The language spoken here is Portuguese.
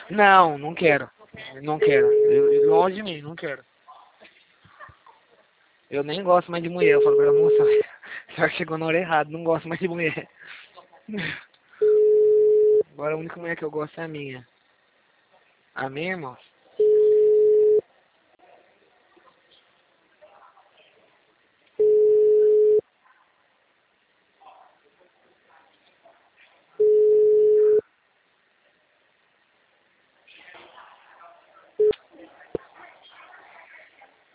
Não, não quero. Não quero. Longe de mim, não quero. Eu nem gosto mais de mulher. Eu falo pra ela, moça, só que chegou na hora errada, não gosto mais de mulher. Agora a única mulher que eu gosto é a minha. A minha, irmão?